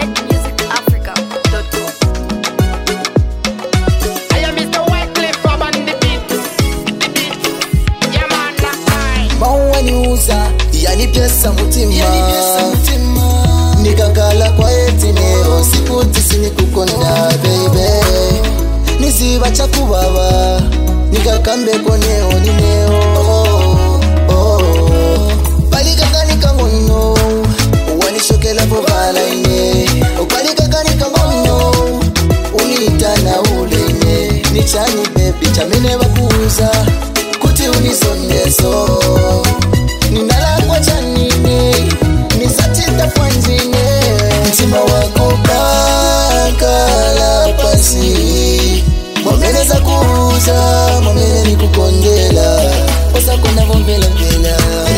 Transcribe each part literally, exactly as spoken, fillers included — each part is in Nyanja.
get music africa dot com. I am Mister Wycliffe Bob on the beat. The beat. Yeah man, that's mine. Mawaniuza yanipyesa mutima nikakala kwa etineo sikuti sinikukonda baby niziba chakubaba nikakambe koneo nineo oh, oh. Palikakanika ngono wanishokela povala ine palikakanika ngono unitana ulene nichani baby chamene bakuza kuti unisoneso ninala kwa chanine nisatita kwanzine mtima wako kakala pasi mwamene za kuuza mwamene ni kukondela osakona vombela mbela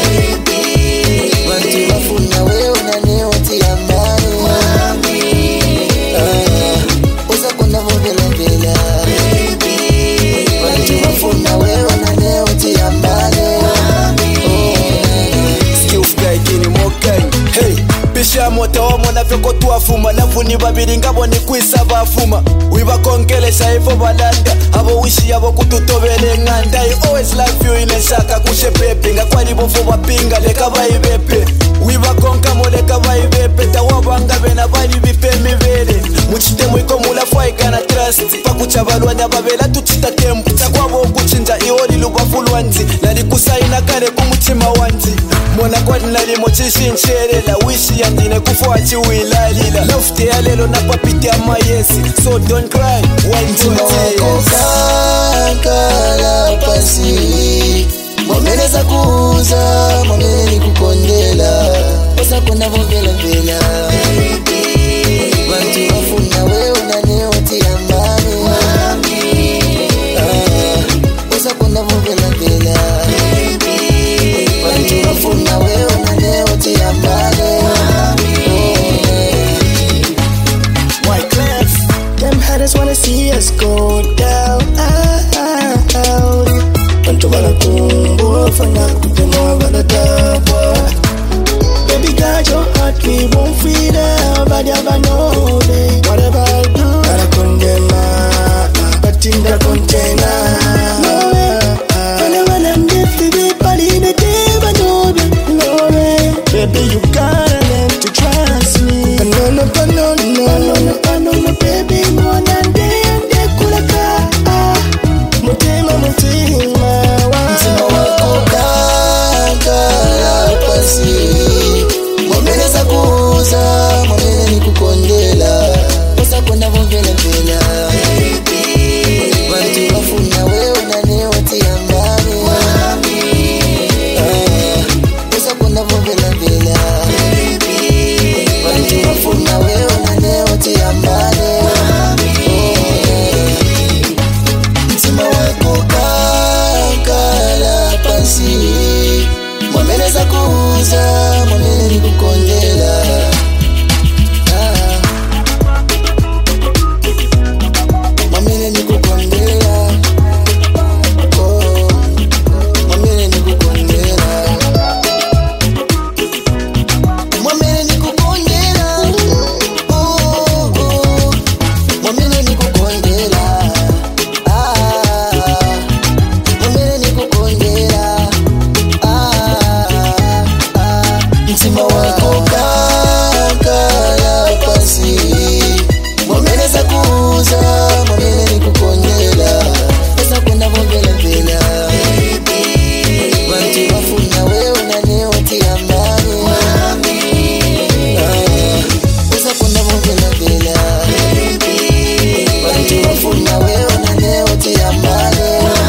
wantu wafuna wewe na neoti ya mani uh, osakona vombela mbela wantu wafuna wewe na neoti ya mani hey, bisha mota wa mwana feko tuwafuma Lavuni babiri ngabo ni kwisa bafuma Wibakongelesha hivyo balanda Abo wishi yabo kututobele nganda I always love you ineshaka kushe pepe Ngakwali bofo wapinga leka baibepe Wibakonka mo leka baibepe Tawabanga bena bali bipe mivele Muchite mwiko mula fwaika na trust Pakucha balwanya babela tuchita tempu Takwabo kuchinja ioli lubafulwanzi Lali kusaina kare kumuchima wanzi Mwana kwa nali mochishi ncherela Wishi yandine kufuachi wilalila Lofte ya lelo na papiti ya mayesi So don't cry, wine to tears kakala pasi mwamene za kuuza mwamene ni kukondela osakona vombela mbela wantu wafuna wewe na neoti ya mani uh, osakona vombela mbela wantu wafuna wewe na neoti ya mani Wycliffe, them haters wanna see us go down. Wantu wanakumbu fanya kutema wanatapwa. Baby got your heart, we won't free them, but you never know they. Whatever I do, gotta condemn but in the container. No way, whenever them lift the body in the day, but no way, no way. Baby you gotta learn to trust me. No no no no no no no no no baby more than day and day kulaka. Mutima mutima mtima wako kakala pasi mwamene za kuuza mwamene ni kukondela osakona vombela mbela wantu wafuna wewe na neoti ya mani uh, osakona vombela mbela wantu wafuna wewe na neoti ya mani mtima wako kakala pasi mwamene za kuuza mwamene ni kukondela ah. mwamene ni kukondela oh. mwamene ni kukondela mwamene ni kukondela oh, oh. mwamene ni kukondela ah. mwamene ni kukondela ah, ah. mtima wako kakala pasi mwamene za kuuza mwamene ni kukondela esa kwenda vombela mbela wantu wafuna wewe na neoti ya mani uh, esa kwenda vombela mbela wantu wafuna wewe na neoti ya mani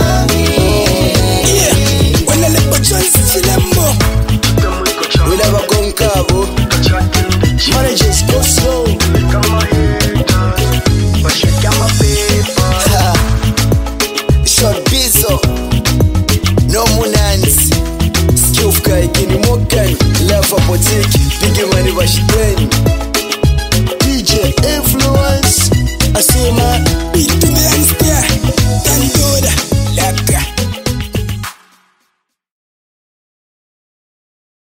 Yeah, when I let my choice chilembo Wila bakonkabo Managers go slow Short bizo no munanzi Skillfka ikini mokani Love apotiki Bigi mani bashiteni